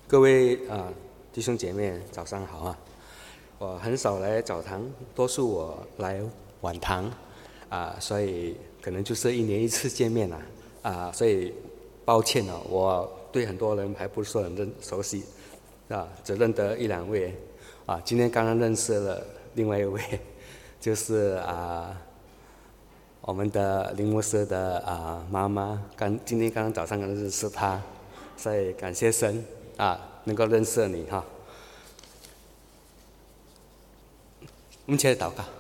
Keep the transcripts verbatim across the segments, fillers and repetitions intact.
各位啊弟兄姐妹，早上好啊！我很少来澡堂，多数我来晚堂啊，所以可能就是一年一次见面了啊，所以抱歉了，我对很多人还不是很认熟悉啊，只认得一两位啊。今天刚刚认识了另外一位，就是啊我们的林牧师的啊妈妈，刚今天刚刚早上刚认识她，所以感谢神啊，能够认识你哈。我们一起来祷告。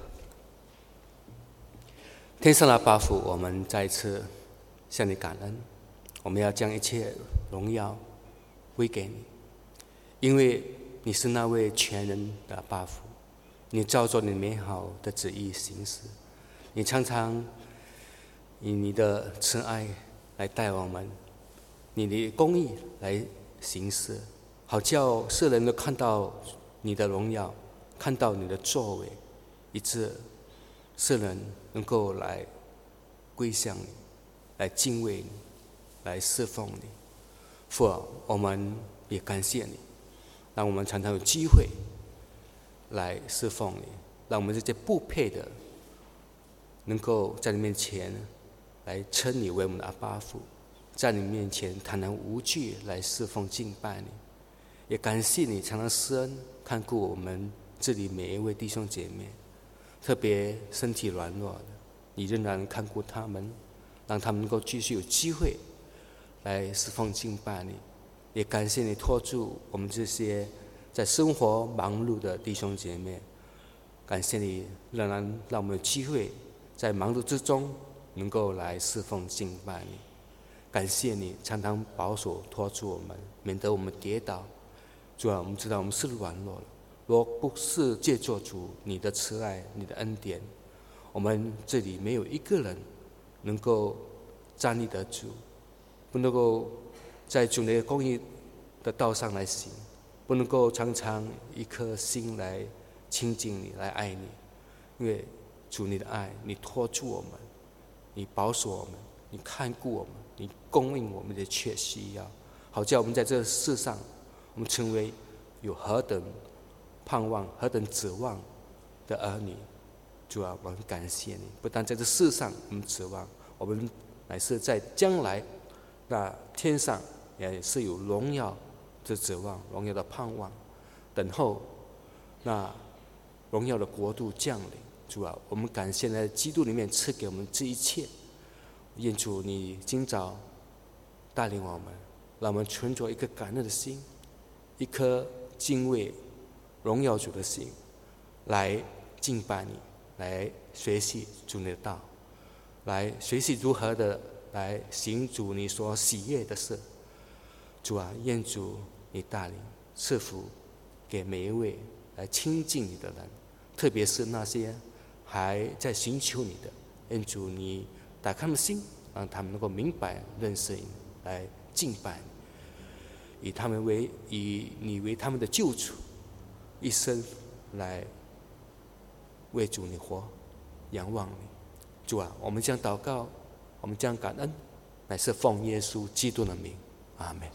天上的阿爸父，我们再一次向你感恩，我们要将一切荣耀归给你，因为你是那位全能的阿爸父，你照着你美好的旨意行事，你常常以你的慈爱来带我们，你的公义来行事，好叫世人都看到你的荣耀，看到你的作为，以致世人能够来归向你，来敬畏你，来侍奉你。父啊，我们也感谢你，让我们常常有机会来侍奉你，让我们这些不配的能够在你面前来称你为我们的阿爸父，在你面前坦然无惧来侍奉敬拜你。也感谢你常常施恩看顾我们这里每一位弟兄姐妹，特别身体软弱的，你仍然看顾他们，让他们能够继续有机会来侍奉敬拜你。也感谢你托住我们这些在生活忙碌的弟兄姐妹，感谢你仍然让我们有机会在忙碌之中能够来侍奉敬拜你。感谢你常常保守托住我们，免得我们跌倒。主啊，我们知道我们是软弱了，若不是借助主你的慈爱、你的恩典，我们这里没有一个人能够站立得住，不能够在主你的公义的道上来行，不能够常常一颗心来亲近你、来爱你。因为主你的爱，你托住我们，你保守我们，你看顾我们，你供应我们的切需要，好叫我们在这世上，我们成为有何等盼望、何等指望的儿女。主啊，我们感谢你，不但在这世上我们指望，我们乃是在将来那天上也是有荣耀的指望、荣耀的盼望，等候那荣耀的国度降临。主啊，我们感谢在基督里面赐给我们这一切。愿主你今早带领我们，让我们存着一个感恩的心，一颗敬畏荣耀主的心，来敬拜你，来学习主你的道，来学习如何的来行主你所喜悦的事。主啊，愿主你带领赐福给每一位来亲近你的人，特别是那些还在寻求你的，愿主你打开他们的心，让他们能够明白认识你，来敬拜你，以他们为以你为他们的救主，一生来为主你活，仰望你。主啊，我们将祷告，我们将感恩，乃是奉耶稣基督的名，阿们。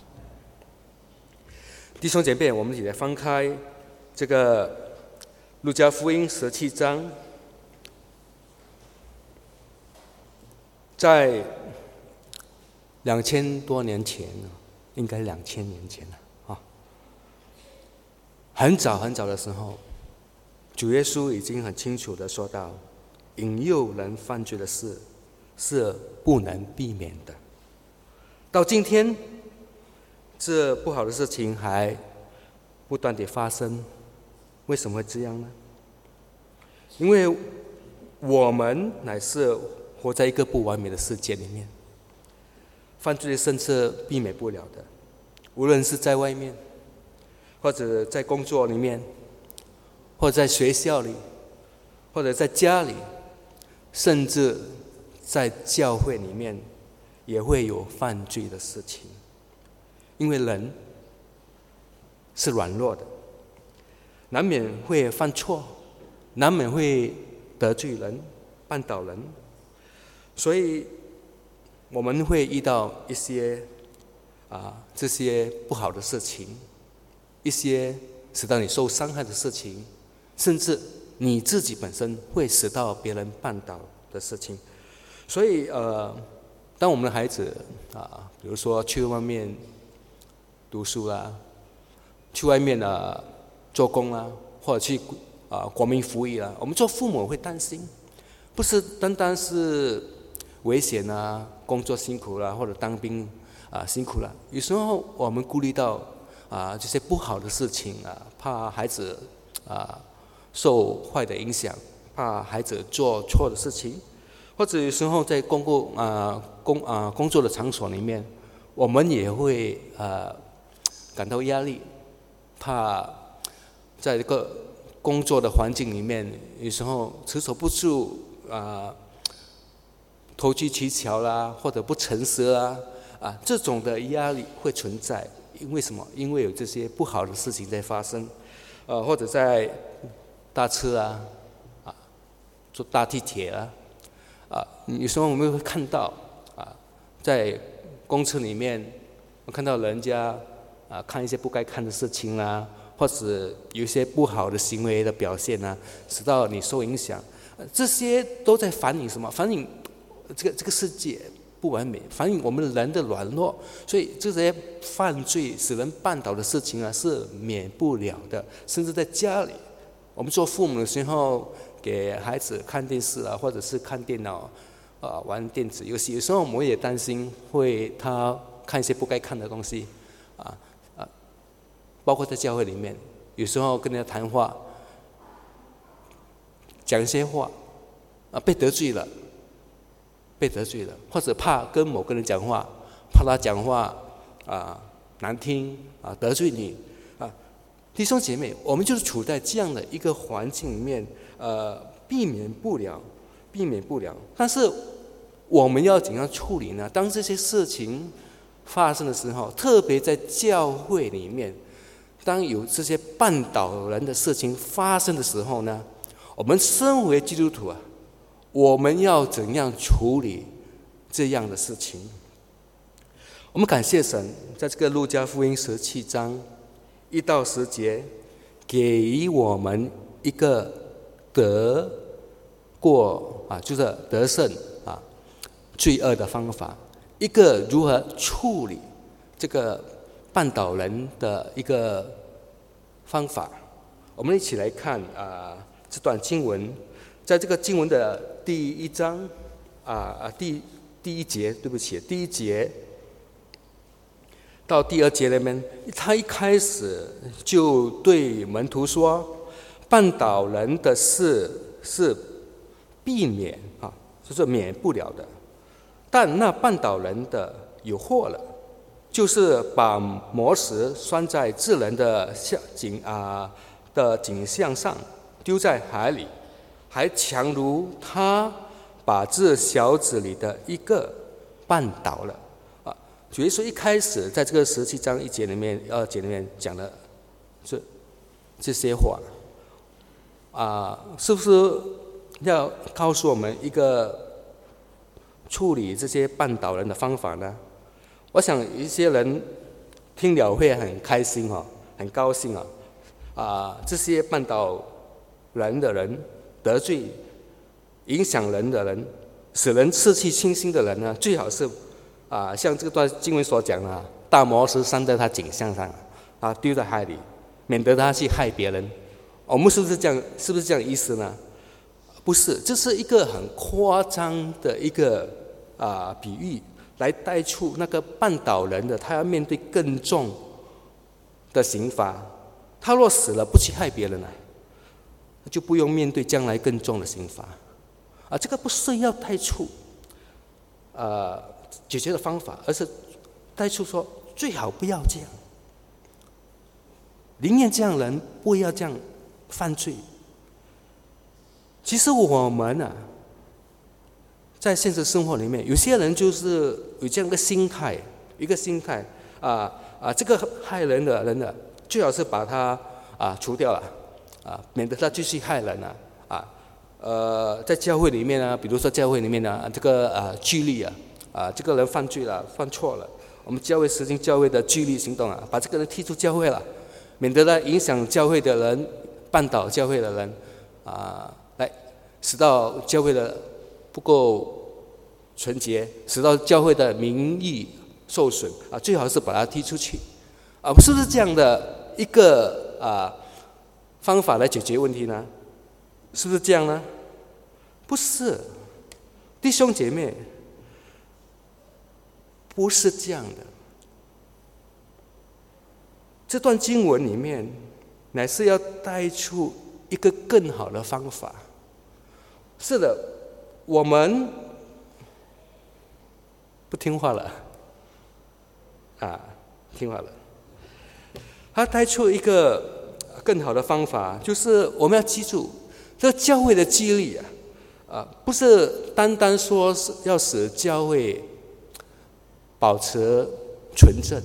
弟兄姐妹，我们一起来翻开这个路加福音十七章。在两千多年前，应该两千年前了啊，很早很早的时候，主耶稣已经很清楚的说到，引诱人犯罪的事是不能避免的。到今天，这不好的事情还不断地发生，为什么会这样呢？因为我们乃是活在一个不完美的世界里面，犯罪甚至避免不了的，无论是在外面，或者在工作里面，或者在学校里，或者在家里，甚至在教会里面也会有犯罪的事情。因为人是软弱的，难免会犯错，难免会得罪人、绊倒人，所以我们会遇到一些啊这些不好的事情， 一些使到你受伤害的事情，甚至你自己本身会使到别人绊倒的事情。所以呃，当我们的孩子啊，比如说去外面读书啦，去外面啊做工啦，或者去啊国民服役啦，我们做父母会担心，不是单单是危险啊，工作辛苦啦，或者当兵啊辛苦了，有时候我们顾虑到啊这些不好的事情啊，怕孩子啊受坏的影响，怕孩子做错的事情，或者有时候在公共啊工啊工作的场所里面，我们也会啊感到压力，怕在这个工作的环境里面，有时候持守不住啊，投机取巧啦，或者不诚实啦，啊，这种的压力会存在。因为什么？因为有这些不好的事情在发生，呃，或者在搭车啊，啊，坐大地铁啊，啊，有时候我们会看到啊，在公车里面，看到人家啊看一些不该看的事情啦、啊，或者有一些不好的行为的表现啊，使到你受影响。这些都在反映什么？反映这个这个世界不完美，反映我们人的软弱。所以这些犯罪使人绊倒的事情啊，是免不了的。甚至在家里，我们做父母的时候，给孩子看电视啊，或者是看电脑啊，玩电子游戏，有时候我们也担心会他看一些不该看的东西啊啊，包括在教会里面，有时候跟人家谈话，讲一些话啊，被得罪了，被得罪了，或者怕跟某个人讲话，怕他讲话啊难听啊得罪你啊，弟兄姐妹，我们就是处在这样的一个环境里面，呃，避免不了，避免不了。但是我们要怎样处理呢？当这些事情发生的时候，特别在教会里面，当有这些绊倒人的事情发生的时候呢，我们身为基督徒啊，我们要怎样处理这样的事情？我们感谢神，在这个路加福音十七章一到十节，给予我们一个得过啊，就是得胜啊罪恶的方法，一个如何处理这个绊倒人的一个方法。我们一起来看啊这段经文，在这个经文的第一章啊啊第第一节，对不起，第一节到第二节里面，他一开始就对门徒说，绊倒人的事是避免啊，就是免不了的。但那绊倒人的有祸了，就是把磨石拴在智人的像景啊的景象上，丢在海里，还强如他把这小子里的一个绊倒了。啊，主耶稣一开始在这个十七章一节里面、二节里面讲的这这些话，啊，是不是要告诉我们一个处理这些绊倒人的方法呢？我想一些人听了会很开心哦，很高兴啊！啊，这些绊倒人的人、得罪、影响人的人、使人失去信心的人呢，最好是啊，像这段经文所讲的，大磨石拴在他颈项上，啊，丢在海里，免得他去害别人。我们是不是这样？是不是这样的意思呢？不是，这是一个很夸张的一个啊比喻，来带出那个绊倒人的，他要面对更重的刑罚。他若死了，不去害别人啊，就不用面对将来更重的刑罚。啊，这个不是要带出呃解决的方法，而是带出说最好不要这样，宁愿这样人不要这样犯罪。其实我们啊，在现实生活里面，有些人就是有这样一个心态，一个心态啊啊，这个害人的人呢，最好是把他啊除掉了啊，免得他继续害人啊啊。呃，在教会里面呢，比如说教会里面呢，这个啊纪律啊啊，这个人犯罪了，犯错了，我们教会实行教会的纪律行动啊，把这个人踢出教会了， 免得呢影响教会的人、绊倒教会的人啊，来使到教会的不够纯洁，使到教会的名誉受损啊，最好是把他踢出去啊，是不是这样的一个啊方法来解决问题呢？是不是这样呢？不是，弟兄姐妹，不是这样的。这段经文里面，乃是要带出一个更好的方法。是的，我们不听话了，啊，听话了。他带出一个更好的方法，就是我们要记住，这个教会的纪律啊，啊，不是单单说是要使教会保持纯正。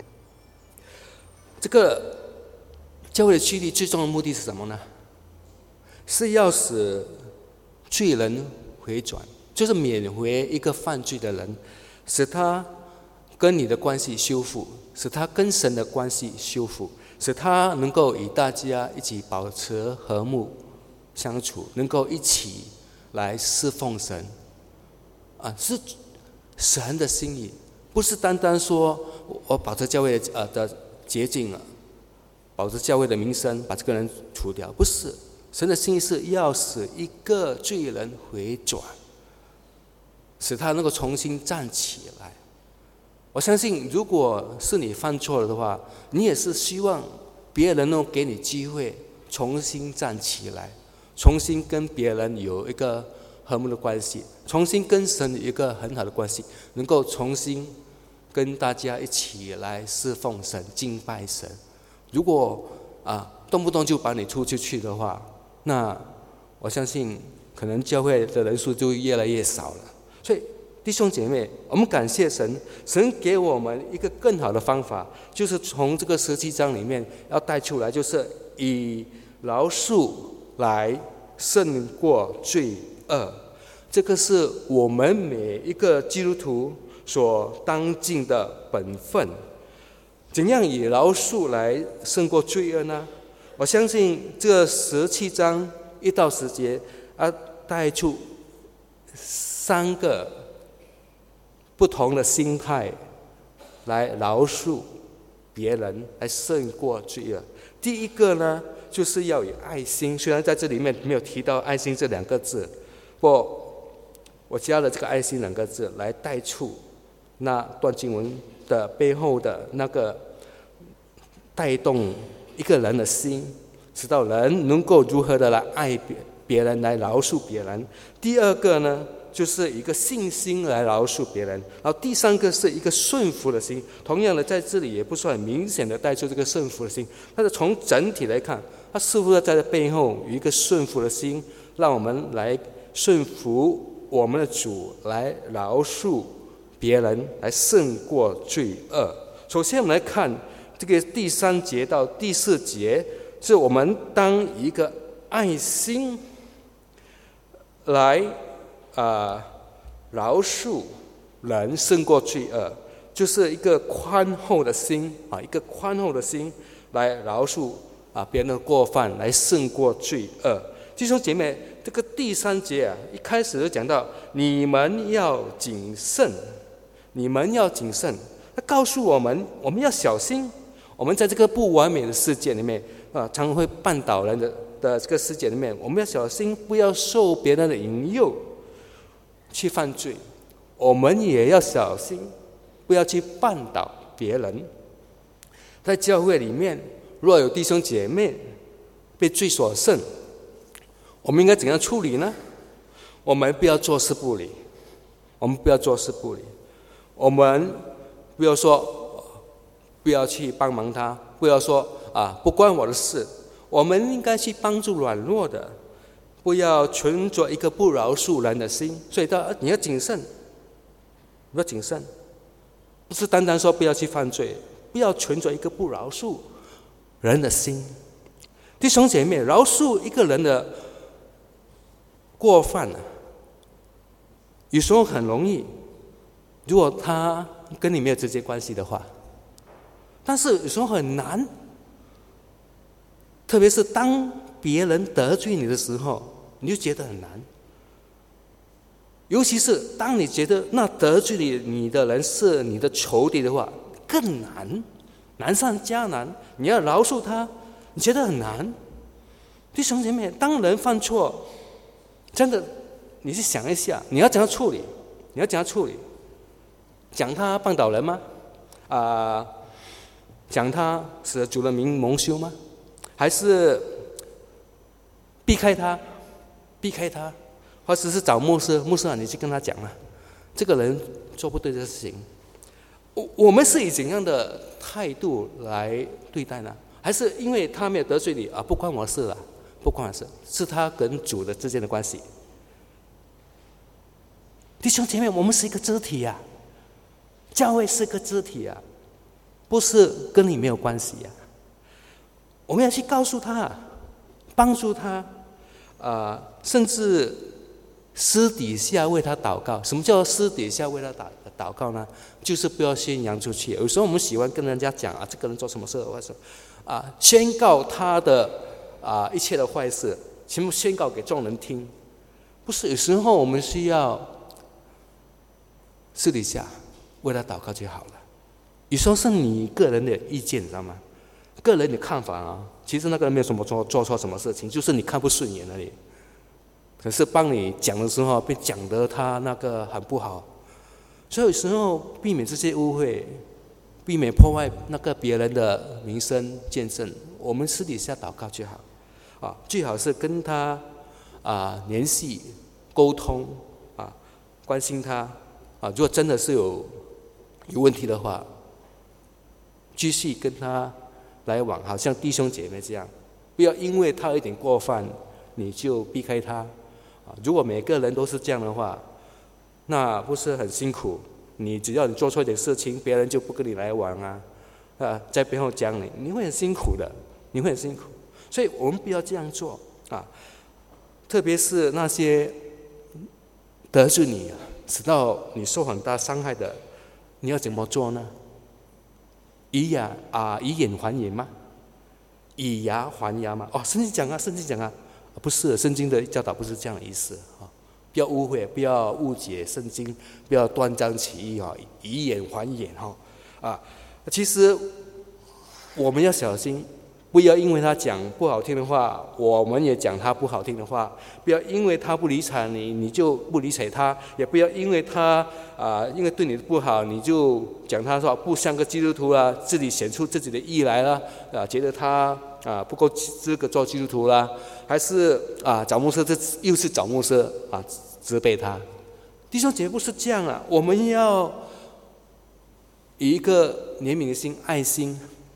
这个教会的纪律最重要的目的是什么呢？是要使罪人回转，就是缅怀一个犯罪的人，使他跟你的关系修复，使他跟神的关系修复，使他能够与大家一起保持和睦相处，能够一起来侍奉神啊，是神的心意，不是单单说我保持教会的呃的洁净啊，保持教会的名声，把这个人除掉，不是。神的心意是要使一个罪人回转，使他能够重新站起来。我相信，如果是你犯错了的话，你也是希望别人能够给你机会重新站起来，重新跟别人有一个和睦的关系，重新跟神有一个很好的关系，能够重新跟大家一起来侍奉神、敬拜神。如果啊动不动就把你出出去的话，那我相信可能教会的人数就越来越少了。所以弟兄姐妹，我们感谢神，神给我们一个更好的方法，就是从这个十七章里面要带出来，就是以饶恕来胜过罪恶。这个是我们每一个基督徒所当尽的本分。怎样以饶恕来胜过罪恶呢？我相信这十七章一到十节啊，带出三个不同的心态来饶恕别人，来胜过罪恶。第一个呢，就是要有爱心。虽然在这里面没有提到爱心这两个字，不过我加了这个爱心两个字来带出那段经文的背后的那个带动一个人的心，知道人能够如何的来爱别别人，来饶恕别人。第二个呢，就是一个信心来饶恕别人。然后第三个是一个顺服的心。同样的，在这里也不是很明显的带出这个顺服的心，但是从整体来看，它似乎在背后有一个顺服的心，让我们来顺服我们的主，来饶恕别人，来胜过罪恶。首先我们来看这个第三节到第四节，是我们当一个爱心来啊、呃、饶恕人胜过罪恶，就是一个宽厚的心啊，一个宽厚的心来饶恕啊别人的过犯，来胜过罪恶。弟兄姐妹，这个第三节啊，一开始就讲到你们要谨慎，你们要谨慎，他告诉我们我们要小心。我们在这个不完美的世界里面啊，常常会绊倒人的的这个世界里面，我们要小心，不要受别人的引诱去犯罪。我们也要小心，不要去绊倒别人。在教会里面，若有弟兄姐妹被罪所胜，我们应该怎样处理呢？我们不要坐视不理，我们不要坐视不理，我们不要说不要去帮忙他，不要说啊不关我的事。我们应该去帮助软弱的，不要存着一个不饶恕人的心。所以你要谨慎，你要谨慎，不是单单说不要去犯罪，不要存着一个不饶恕人的心。弟兄姐妹，饶恕一个人的过犯啊，有时候很容易，如果他跟你没有直接关系的话。但是有时候很难， 特别是当别人得罪你的时候，你就觉得很难。尤其是当你觉得那得罪你的人是你的仇敌的话，更难，难上加难。你要饶恕他，你觉得很难。弟兄姐妹，当人犯错，真的，你去想一下，你要怎样处理？你要怎样处理？讲他绊倒人吗？啊、呃，讲他使主的名蒙羞吗？还是避开他？避开他？或者是找牧师，牧师啊，你去跟他讲啊，这个人做不对的事情。我我们是以怎样的态度来对待呢？还是因为他没有得罪你啊，不关我事了，不关我事，是他跟主的之间的关系。弟兄姐妹，我们是一个肢体啊，教会是个肢体啊，不是跟你没有关系啊。我们要去告诉他，帮助他，啊、呃，甚至私底下为他祷告。什么叫私底下为他祷祷告呢？就是不要宣扬出去。有时候我们喜欢跟人家讲啊，这个人做什么事，或者啊宣告他的啊一切的坏事，全部宣告给众人听。不是，有时候我们需要私底下为他祷告就好了。有时候是你个人的意见，你知道吗？个人的看法啊，其实那个人没有什么做做错什么事情，就是你看不顺眼而已。可是帮你讲的时候，被讲得他那个很不好，所以有时候避免这些误会，避免破坏那个别人的名声见证，我们私底下祷告就好，啊，最好是跟他啊联系、沟通啊，关心他啊。如果真的是有有问题的话，继续跟他来往，好像弟兄姐妹这样，不要因为他有一点过犯，你就避开他。如果每个人都是这样的话，那不是很辛苦？你只要你做错一点事情，别人就不跟你来往啊，啊，在背后讲你，你会很辛苦的，你会很辛苦。所以我们不要这样做啊！特别是那些得罪你，使到你受很大伤害的，你要怎么做呢？以牙啊，以眼还眼吗？以牙还牙吗？哦，圣经讲啊，圣经讲啊。不是，圣经的教导不是这样的意思啊！不要误会，不要误解圣经，不要断章取义啊！以眼还眼哈啊！其实我们要小心，不要因为他讲不好听的话，我们也讲他不好听的话。不要因为他不理睬你，你就不理睬他；也不要因为他啊、呃，因为对你不好，你就讲他说不像个基督徒啊，自己显出自己的义来了啊，觉得他啊不够资格做基督徒啦。还是啊，找牧师，这又是找牧师啊，责备他。弟兄姐妹不是这样啊，我们要以一个怜悯的心、爱心。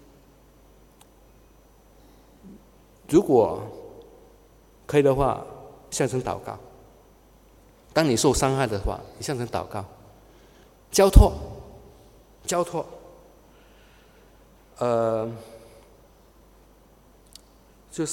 如果可以的话，向神祷告。当你受伤害的话，你向神祷告，交托，交托。呃，就是。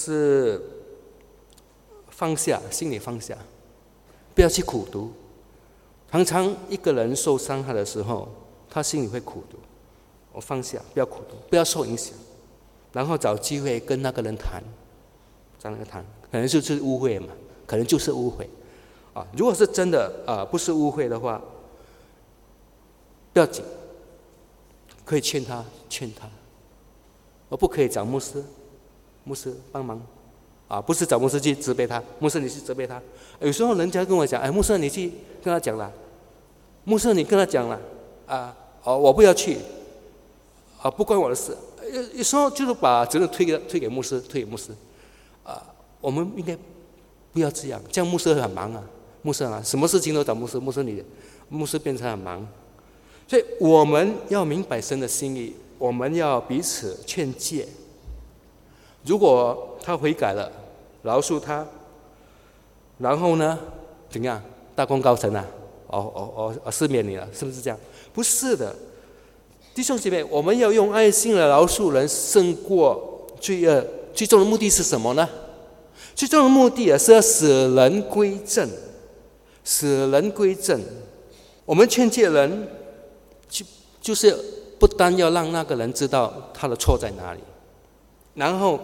放下，心里放下，不要去苦读。常常一个人受伤害的时候，他心里会苦读。我放下，不要苦读，不要受影响，然后找机会跟那个人谈，找那个谈，可能就是误会嘛，可能就是误会啊。如果是真的啊，不是误会的话，不要紧，可以劝他，劝他，我不可以找牧师，牧师帮忙。啊，不是找牧师去责备他，牧师你去责备他。有时候人家跟我讲，哎，牧师你去跟他讲了，牧师你跟他讲了，啊，哦，我不要去，啊，不关我的事。有有时候就是把责任推给推给牧师，推给牧师。啊，我们应该不要这样，这样牧师很忙啊，牧师啊，什么事情都找牧师，牧师你，牧师变成很忙。所以我们要明白神的心意，我们要彼此劝诫。如果他悔改了，饶恕他，然后呢，怎样大功告成啊？哦哦哦哦，赦免你了，是不是这样？不是的，弟兄姐妹，我们要用爱心来饶恕人，胜过罪恶。最终的目的是什么呢？最终的目的啊，是要使人归正，使人归正。我们劝诫人，就就是不单要让那个人知道他的错在哪里，然后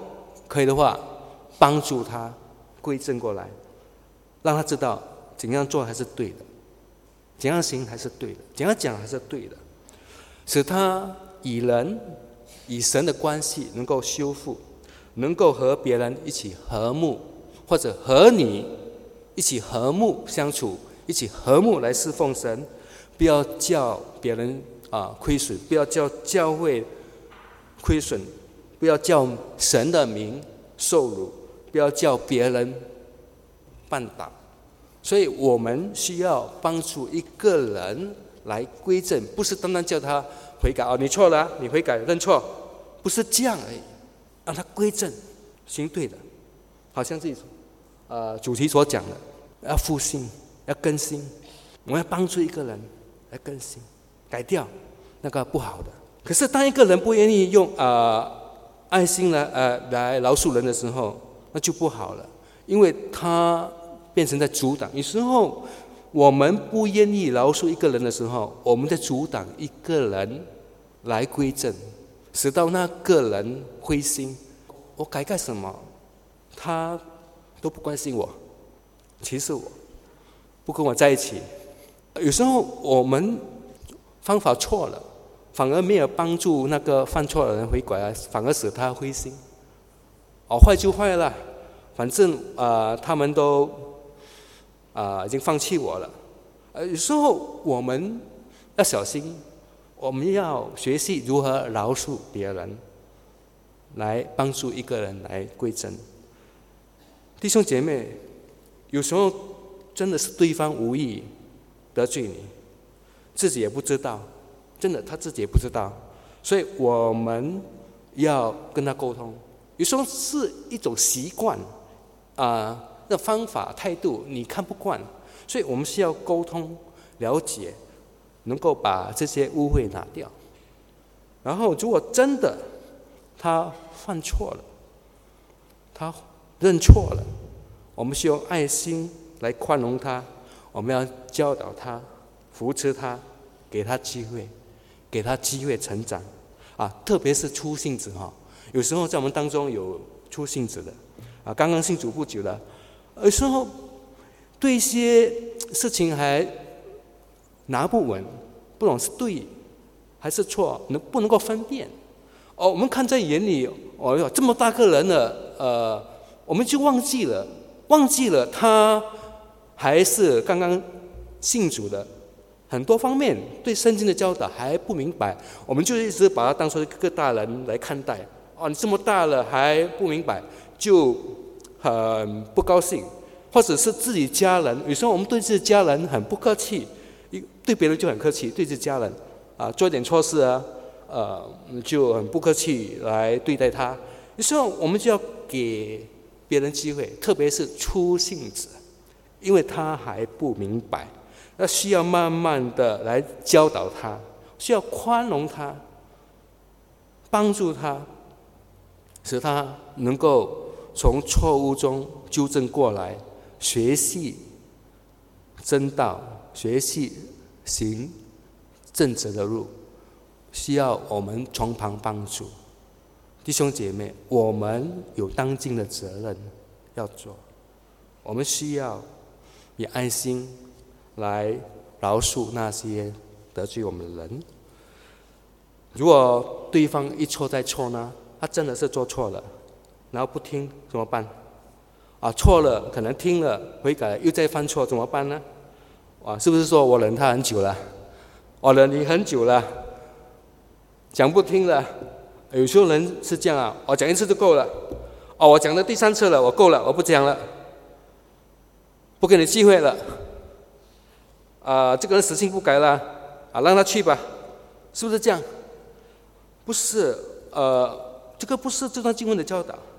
可以的话，帮助他归正过来，让他知道怎样做还是对的，怎样行还是对的，怎样讲还是对的，使他与人、与神的关系能够修复，能够和别人一起和睦，或者和你一起和睦相处，一起和睦来侍奉神，不要叫别人啊亏损，不要叫教会亏损，不要叫神的名受辱，不要叫别人绊倒。所以我们需要帮助一个人来归正，不是单单叫他悔改哦，你错了，你悔改认错，不是这样而已，让他归正，行对的，好像自己呃主题所讲的，要复兴，要更新，我们要帮助一个人来更新，改掉那个不好的。可是当一个人不愿意用呃爱心来呃来饶恕人的时候，那就不好了，因为他变成在阻挡。有时候我们不愿意饶恕一个人的时候，我们在阻挡一个人来归正，使到那个人灰心，我改干什么他都不关心我，歧视我，不跟我在一起。有时候我们方法错了，反而没有帮助那个犯错的人悔改，反而使他灰心。哦，坏就坏了，反正呃他们都啊、呃，已经放弃我了。呃，有时候我们要小心，我们要学习如何饶恕别人，来帮助一个人来归正。弟兄姐妹，有时候真的是对方无意得罪你，自己也不知道，真的他自己也不知道，所以我们要跟他沟通。有时候是一种习惯啊。呃的方法态度你看不惯，所以我们需要沟通了解，能够把这些污秽拿掉。然后如果真的他犯错了，他认错了，我们需要爱心来宽容他，我们要教导他，扶持他，给他机会，给他机会成长啊！特别是初信者哈，有时候在我们当中有初信者的啊，刚刚信主不久了，有时候对一些事情还拿不稳，不懂是对还是错，能不能够分辨？哦，我们看在眼里，哦哟，这么大个人了，呃，我们就忘记了，忘记了他还是刚刚信主的，很多方面对圣经的教导还不明白，我们就一直把他当作一个大人来看待。哦，你这么大了还不明白，就很不高兴，或者是自己家人，有时候我们对自己家人很不客气，对别人就很客气，对自己家人啊做一点错事啊，呃就很不客气来对待他。有时候我们就要给别人机会，特别是初信者，因为他还不明白，那需要慢慢的来教导他，需要宽容他，帮助他，使他能够从错误中纠正过来，学习真道，学习行正直的路，需要我们从旁帮助。弟兄姐妹，我们有当尽的责任要做，我们需要以爱心来饶恕那些得罪我们的人。如果对方一错再错呢，他真的是做错了，然后不听怎么办？啊，错了，可能听了悔改了，又再犯错怎么办呢？啊，是不是说我忍他很久了？我忍你很久了，讲不听了。有时候人是这样啊，我讲一次就够了。哦，我讲了第三次了，我够了，我不讲了，不给你机会了。啊，这个人死性不改了，啊，让他去吧，是不是这样？不是，呃，这个不是这段经文的教导。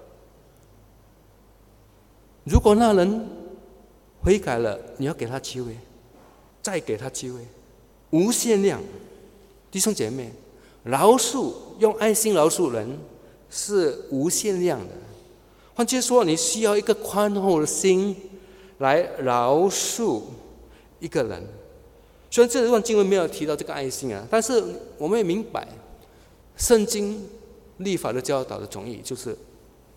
如果那人悔改了，你要给他机会，再给他机会，无限量。弟兄姐妹，饶恕，用爱心饶恕人是无限量的。换句话说，你需要一个宽厚的心来饶恕一个人。虽然这段经文没有提到这个爱心啊，但是我们也明白，圣经律法的教导的总意就是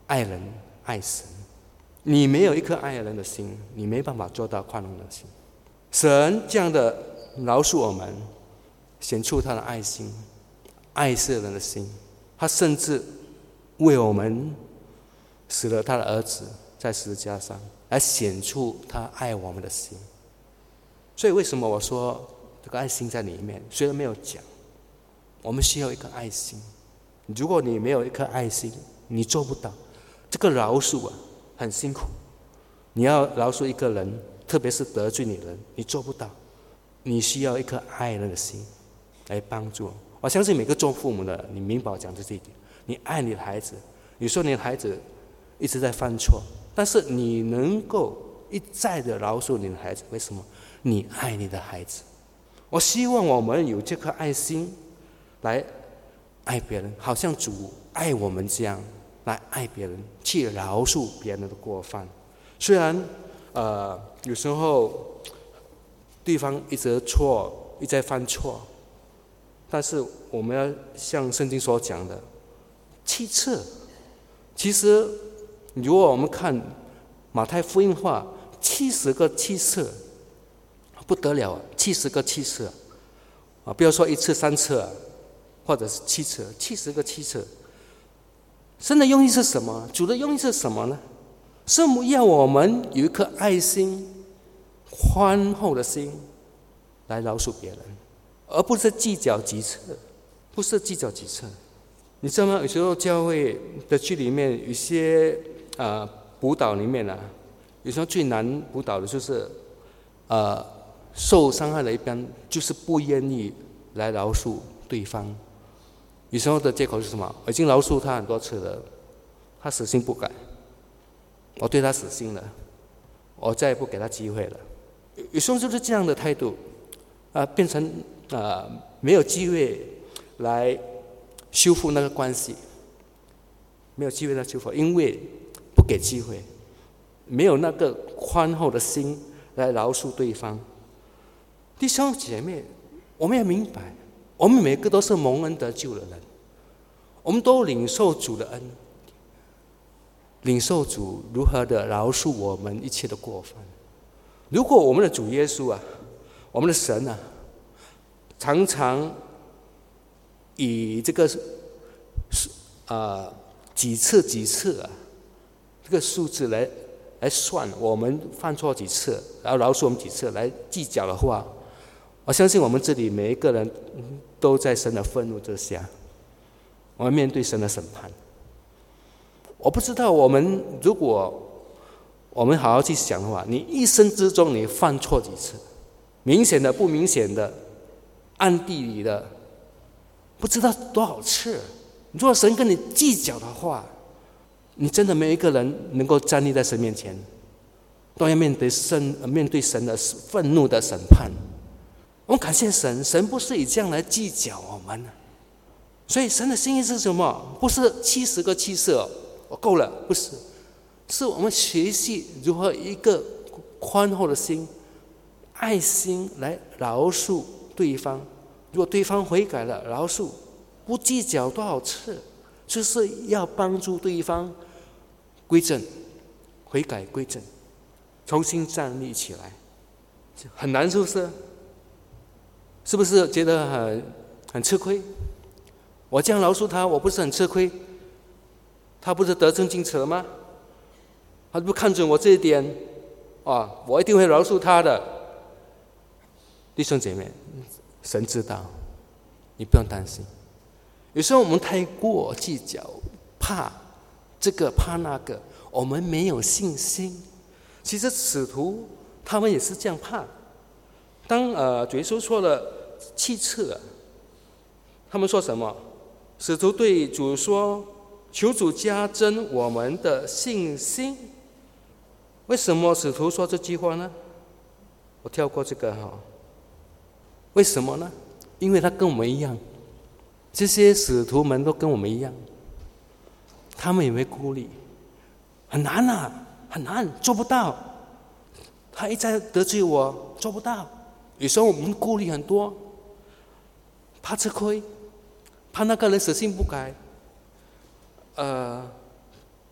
爱人爱神。你没有一颗爱人的心，你没办法做到宽容的心。神这样的饶恕我们，显出他的爱心，爱世人的心。他甚至为我们死了他的儿子在十字架上，来显出他爱我们的心。所以为什么我说这个爱心在里面？虽然没有讲，我们需要一颗爱心。如果你没有一颗爱心，你做不到。这个饶恕啊，很辛苦。你要饶恕一个人，特别是得罪你的人，你做不到。你需要一颗爱人的心来帮助。我相信每个做父母的，你明白我讲的这一点。你爱你的孩子，你说你的孩子一直在犯错，但是你能够一再的饶恕你的孩子，为什么？你爱你的孩子。我希望我们有这颗爱心来爱别人，好像主爱我们这样来爱别人，去饶恕别人的过犯。虽然呃有时候对方一直错，一再犯错，但是我们要像圣经所讲的七次。其实如果我们看马太福音话，七十个七次不得了，七十个七次啊！不要说一次三次，或者是七次，七十个七次。神的用意是什么？主的用意是什么呢？是要我们有一颗爱心、宽厚的心来饶恕别人，而不是计较几次，不是计较几次。你知道吗？有时候教会的剧里面，有些呃辅导里面啊，有时候最难辅导的就是呃受伤害的一边就是不愿意来饶恕对方。有时候的借口是什么？我已经饶恕他很多次了，他死心不改，我对他死心了，我再也不给他机会了。有时候就是这样的态度，啊、呃，变成啊、呃、没有机会来修复那个关系，没有机会来修复，因为不给机会，没有那个宽厚的心来饶恕对方。弟兄姐妹，我们要明白，我们每个都是蒙恩得救的人，我们都领受主的恩，领受主如何的饶恕我们一切的过犯。如果我们的主耶稣啊，我们的神啊，常常以这个呃几次几次啊这个数字来来算我们犯错几次，然后饶恕我们几次来计较的话，我相信我们这里每一个人都在神的愤怒之下，我们面对神的审判。我不知道我们如果我们好好去想的话，你一生之中你犯错几次？明显的、不明显的、暗地里的，不知道多少次。如果神跟你计较的话，你真的没有一个人能够站立在神面前，都要面对神面对神的愤怒的审判。我们感谢神，神不是以这样来计较我们。所以神的心意是什么？不是七十个七次我够了，不是，是我们学习如何一个宽厚的心、爱心来饶恕对方。如果对方悔改了，饶恕，不计较多少次，就是要帮助对方归正、悔改归正，重新站立起来。很难，是不是？是不是觉得很很吃亏？我这样饶恕他，我不是很吃亏？他不是得寸进尺了吗？他不看准我这一点啊，我一定会饶恕他的。弟兄姐妹，神知道，你不用担心。有时候我们太过计较，怕这个怕那个，我们没有信心。其实使徒他们也是这样怕。当呃主耶稣说了七次，他们说什么？使徒对主说：“求主加增我们的信心。”为什么使徒说这句话呢？我跳过这个哈。为什么呢？因为他跟我们一样，这些使徒们都跟我们一样，他们也会顾虑，很难啊，很难，做不到。他一再得罪我，做不到。有时候我们顾虑很多，怕吃亏，怕那个人死性不改，呃，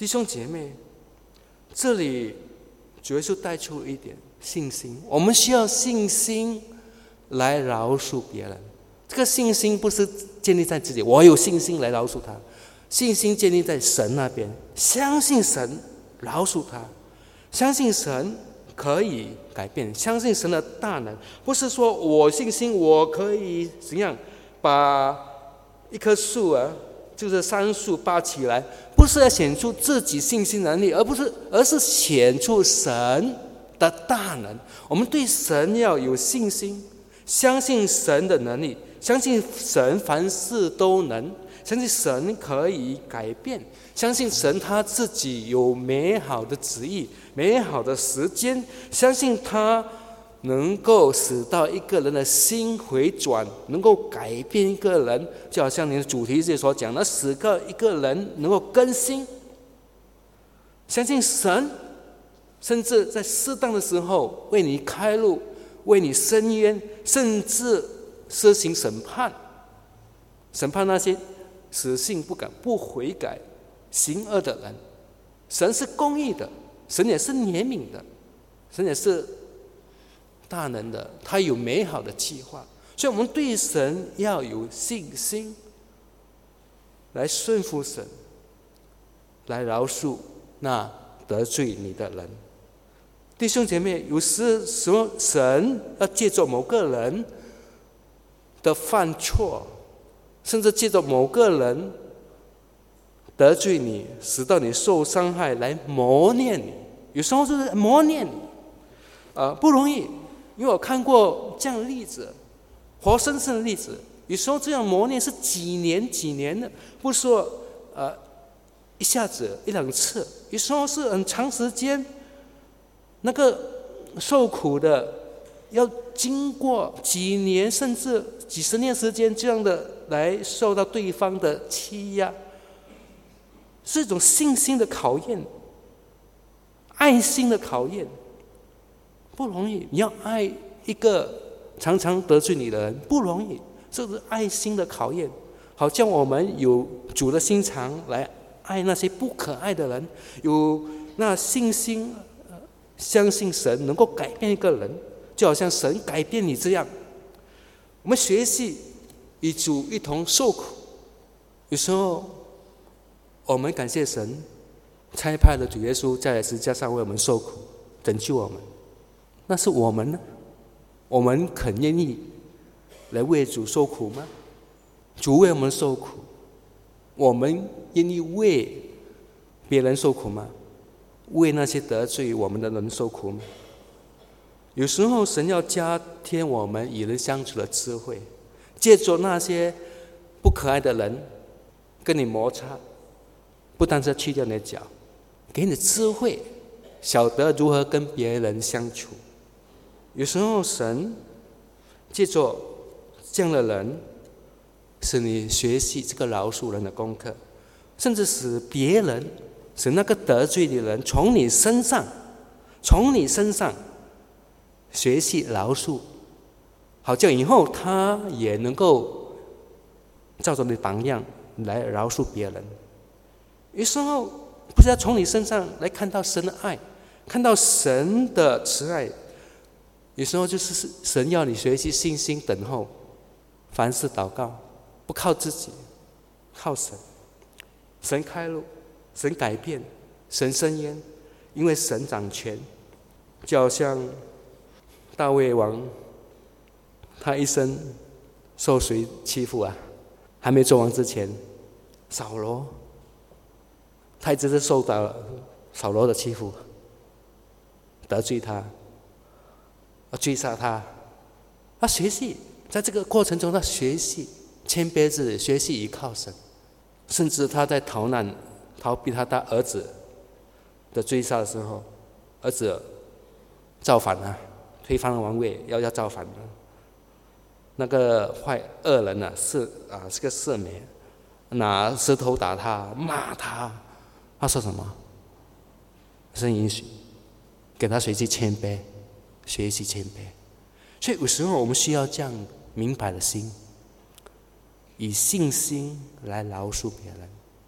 弟兄姐妹，这里主要是带出一点信心，我们需要信心来饶恕别人。这个信心不是建立在自己，我有信心来饶恕他，信心建立在神那边，相信神饶恕他，相信神可以改变，相信神的大能。不是说我信心我可以怎样把一棵树啊，就是杉树拔起来，不是要显出自己信心能力，而不是而是显出神的大能。我们对神要有信心，相信神的能力，相信神凡事都能，相信神可以改变，相信神他自己有美好的旨意，美好的时间，相信他能够使到一个人的心回转，能够改变一个人，就好像你的主题这所讲的，使个一个人能够更新。相信神甚至在适当的时候为你开路，为你伸冤，甚至施行审判，审判那些死性不改、不悔改、行恶的人。神是公义的，神也是怜悯的，神也是大能的，他有美好的计划。所以我们对神要有信心，来顺服神，来饶恕那得罪你的人。弟兄姐妹，有时说神要借着某个人的犯错，甚至借着某个人得罪你，使到你受伤害，来磨练你。有时候就是磨练你，呃，不容易。因为我看过这样的例子，活生生的例子。有时候这样磨练是几年几年的，不是说呃一下子一两次，有时候是很长时间。那个受苦的要经过几年甚至几十年时间，这样的来受到对方的欺压，是一种信心的考验，爱心的考验，不容易。你要爱一个常常得罪你的人，不容易，这是爱心的考验。好像我们有主的心肠来爱那些不可爱的人，有那信心相信神能够改变一个人，就好像神改变你这样。我们学习与主一同受苦，有时候我们感谢神差派了主耶稣在十字架上为我们受苦，拯救我们。那是我们呢？我们肯愿意来为主受苦吗？主为我们受苦，我们愿意为别人受苦吗？为那些得罪我们的人受苦吗？有时候神要加添我们与人相处的智慧，借着那些不可爱的人跟你摩擦，不单是去掉你的脚，给你智慧，晓得如何跟别人相处。有时候神借着这样的人，使你学习这个饶恕人的功课，甚至使别人，使那个得罪的人从你身上从你身上学习饶恕，好像以后他也能够照着你的榜样来饶恕别人。有时候不是要从你身上来看到神的爱，看到神的慈爱，有时候就是神要你学习信心等候，凡事祷告，不靠自己，靠神。神开路，神改变，神伸冤，因为神掌权。就好像大卫王，他一生受谁欺负啊？还没做王之前，扫罗，他一直是受到扫罗的欺负，得罪他，追杀他。他学习，在这个过程中，他学习谦卑自己，学习依靠神。甚至他在逃难、逃避他的儿子的追杀的时候，儿子造反了，推翻了王位，要要造反了。那个坏恶人呢、啊，是啊，是个色美，拿石头打他，骂他。他说什么？神允许，给他学习谦卑，学习谦卑。所以有时候我们需要这样明白的心，以信心来饶恕别人。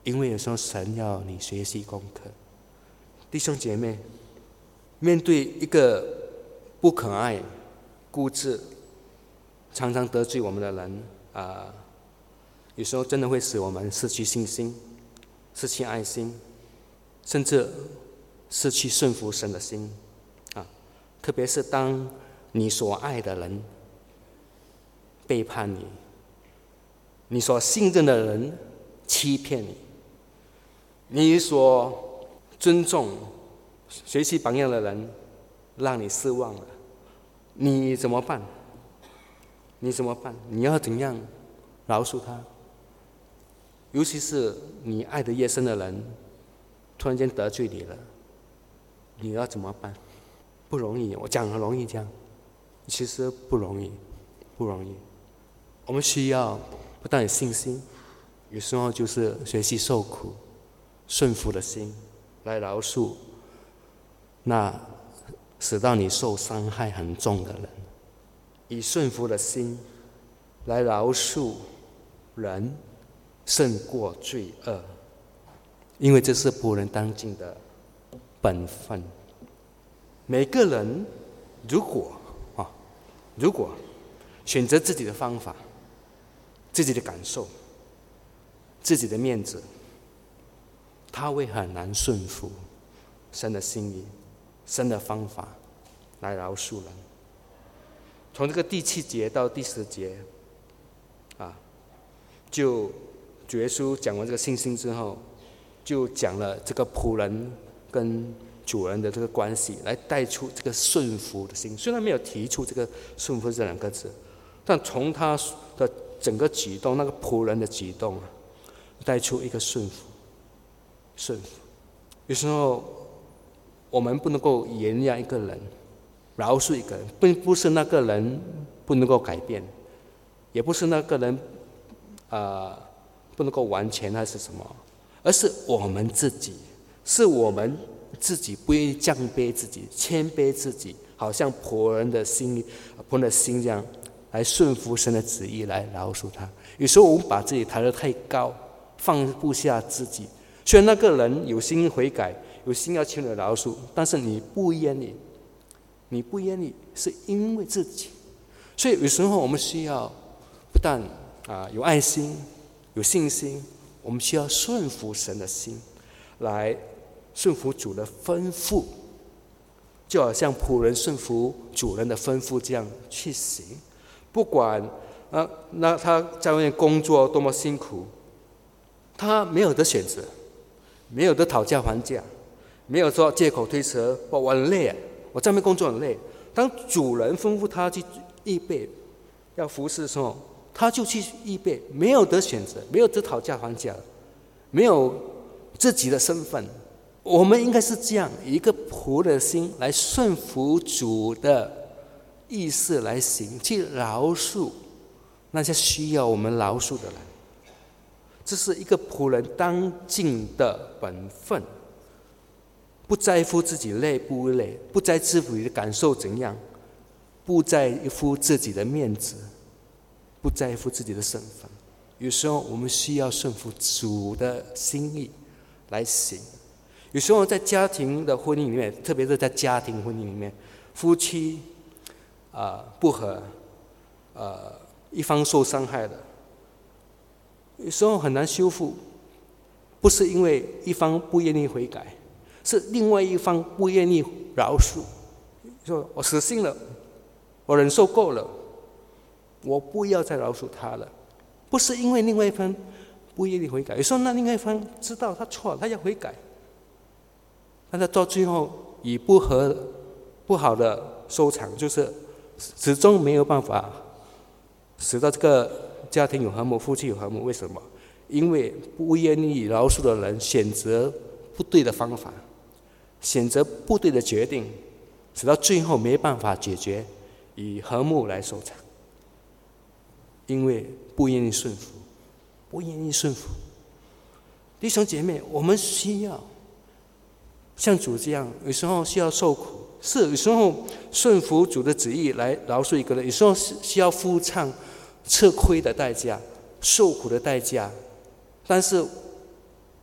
因为有时候神要你学习功课。弟兄姐妹，面对一个不可爱、固执、常常得罪我们的人啊、呃，有时候真的会使我们失去信心、失去爱心，甚至失去顺服神的心啊！特别是当你所爱的人背叛你，你所信任的人欺骗你，你所尊重、学习榜样的人让你失望了，你怎么办？你怎么办？你要怎样饶恕他？尤其是你爱得越深的人突然间得罪你了，你要怎么办？不容易，我讲很容易讲，其实不容易，不容易。我们需要不但有信心，有时候就是学习受苦、顺服的心来饶恕那使到你受伤害很重的人，以顺服的心来饶恕人，胜过罪恶，因为这是仆人当尽的本分。每个人如果啊，如果选择自己的方法、自己的感受、自己的面子，他会很难顺服神的心意、神的方法来饶恕人。从这个第七节到第十节啊，就主耶稣讲完这个信心之后，就讲了这个仆人跟主人的这个关系，来带出这个顺服的心。虽然没有提出这个顺服这两个字，但从他的整个举动，那个仆人的举动，带出一个顺服。顺服，有时候我们不能够原谅一个人，饶恕一个人，并不是那个人不能够改变，也不是那个人呃不能够完全还是什么，而是我们自己，是我们自己不愿意降卑自己、谦卑自己，好像仆人的心、仆人的心这样，来顺服神的旨意，来饶恕他。有时候我们把自己抬得太高，放不下自己。虽然那个人有心悔改，有心要求你饶恕，但是你不愿意，你不愿意是因为自己。所以有时候我们需要不但啊有爱心、有信心，我们需要顺服神的心，来顺服主的吩咐，就好像仆人顺服主人的吩咐这样去行。不管啊，那他在外面工作多么辛苦，他没有得选择，没有得讨价还价，没有说借口推辞，我很累，我在外面工作很累。当主人吩咐他去预备要服侍的时候，他就去预备，没有得选择，没有得讨价还价，没有自己的身份。我们应该是这样，以一个仆的心来顺服主的意思来行，去饶恕那些需要我们饶恕的人。这是一个仆人当尽的本分，不在乎自己累不累，不在乎你的感受怎样，不在乎自己的面子，不在乎自己的身份。有时候我们需要顺服主的心意来行。有时候在家庭的婚姻里面，特别是在家庭婚姻里面，夫妻啊、呃、不和，呃一方受伤害了，有时候很难修复，不是因为一方不愿意悔改，是另外一方不愿意饶恕。说我死心了，我忍受够了，我不要再饶恕他了。不是因为另外一方不愿意悔改，有时候那另外一方知道他错了，他要悔改，但是到最后以不和不好的收场，就是始终没有办法使到这个家庭有和睦，夫妻有和睦。为什么？因为不愿意饶恕的人选择不对的方法，选择不对的决定，使到最后没办法解决，以和睦来收场。因为不愿意顺服，不愿意顺服。弟兄姐妹，我们需要像主这样，有时候需要受苦，是有时候顺服主的旨意来饶恕一个人，有时候需要付上吃亏的代价、受苦的代价。但是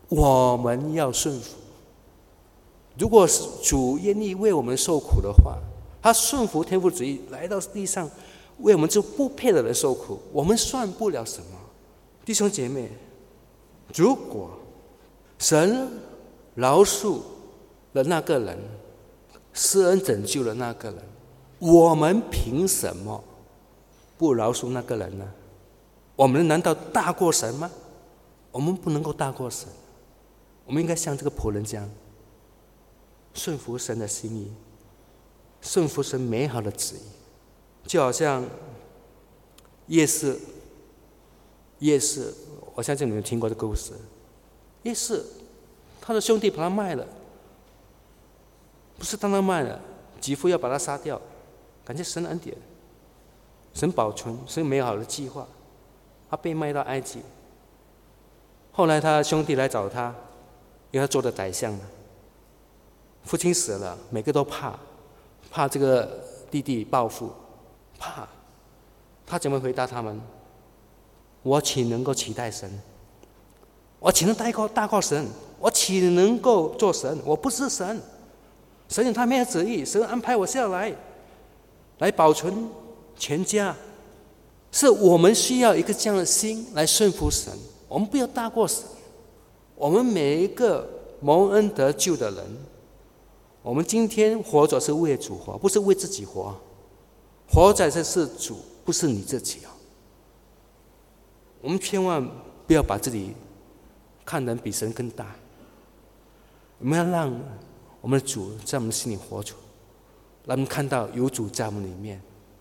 我们要顺服。如果是主愿意为我们受苦的话，他顺服天父旨意来到地上，为我们这不配的人受苦，我们算不了什么。弟兄姐妹，如果神饶恕了那个人，施恩拯救了那个人，我们凭什么不饶恕那个人呢？我们难道大过神吗？我们不能够大过神，我们应该像这个仆人这样，顺服神的心意，顺服神美好的旨意。就好像夜市，夜市，我相信你们听过这个故事。夜市，他的兄弟把他卖了，不是当他卖了，几乎要把他杀掉。感谢神的恩典，神保存，神美好的计划，他被卖到埃及。后来他兄弟来找他，因为他做的宰相了。父亲死了，每个都怕，怕这个弟弟报复，怕。他怎么回答他们？我岂能够取代神？我岂能大过大过神？我岂能够做神？我不是神。神有他没有旨意，神安排我下来，来保存全家。是我们需要一个这样的心来顺服神。我们不要大过神。我们每一个蒙恩得救的人，我们今天活着是为主活，不是为自己活。活着这是主，不是你自己。我们千万不要把自己看得比神更大。我们要让我们的主在我们心里活出，让我们看到有主在我们里面，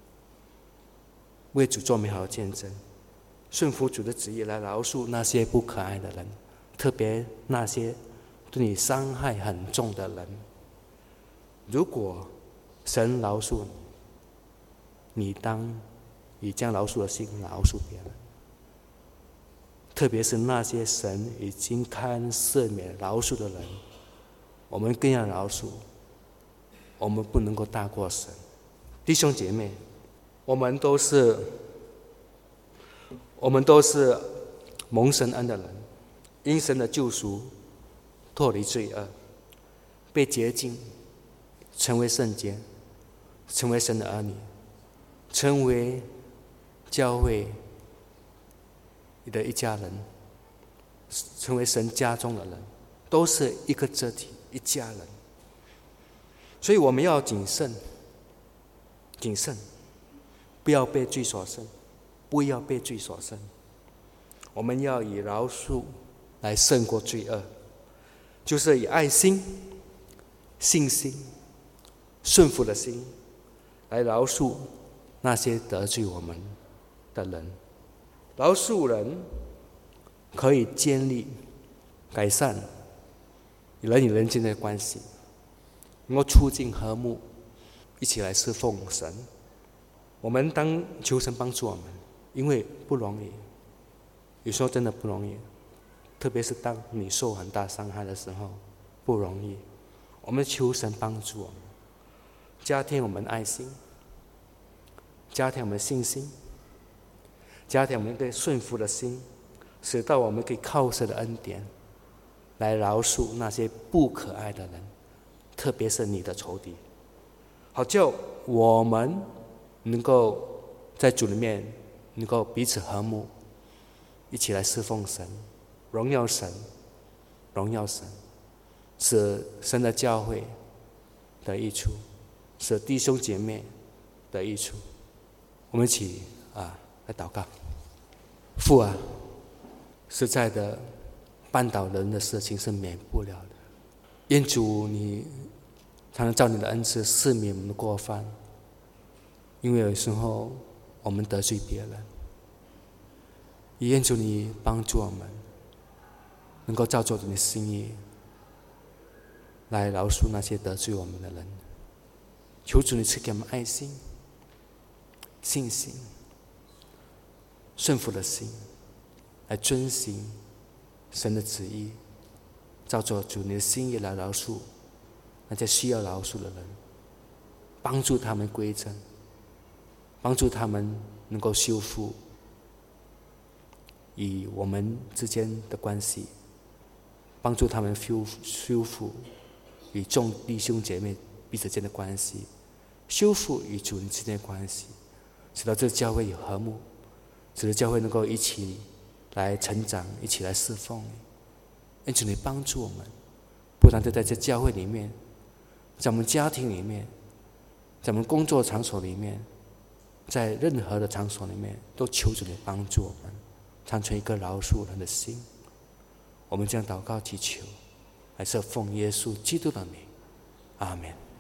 为主做美好的见证，顺服主的旨意来饶恕那些不可爱的人，特别那些对你伤害很重的人。如果神饶恕你，你当以这样饶恕的心饶恕别人，特别是那些神已经堪赦免饶恕的人，我们更要饶恕。我们不能够大过神。弟兄姐妹，我们都是我们都是蒙神恩的人，因神的救赎脱离罪恶，被洁净，成为圣洁，成为神的儿女，成为教会的一家人，成为神家中的人，都是一个肢体，一家人。所以我们要谨慎，谨慎，不要被罪所胜，不要被罪所胜。我们要以饶恕来胜过罪恶，就是以爱心、信心、顺服的心来饶恕那些得罪我们的人。饶恕人可以建立、改善人与人间的关系，能够促进和睦，一起来侍奉神。我们当求神帮助我们，因为不容易，有时候真的不容易，特别是当你受很大伤害的时候，不容易。我们求神帮助我们，加添我们爱心，加添我们信心，加添我们一个顺服的心，使到我们可以靠神的恩典来饶恕那些不可爱的人，特别是你的仇敌，好叫我们能够在主里面能够彼此和睦，一起来侍奉神，荣耀神，荣耀神，使神的教会的益处，使弟兄姐妹的益处。我们一起啊来祷告。父啊，实在的绊倒人的事情是免不了的，愿主你才能照你的恩赐赦免我们的过犯，因为有时候我们得罪别人，也愿主你帮助我们能够照着你的心意来饶恕那些得罪我们的人。求主你赐给我们爱心、信心、顺服的心，来遵行神的旨意，照着主你的心意来饶恕那些需要饶恕的人，帮助他们归正，帮助他们能够修复与我们之间的关系， 帮助他们修修复与众弟兄姐妹彼此间的关系，修复与主人之间的关系，使到这个教会有和睦，使得教会能够一起来成长，一起来侍奉你。愿主你帮助我们，不单单在这教会里面，在我们家庭里面，在我们工作场所里面，在任何的场所里面，都求主你帮助我们，长存一个饶恕人的心。我们这样祷告祈求，还是奉耶稣基督的名，阿们。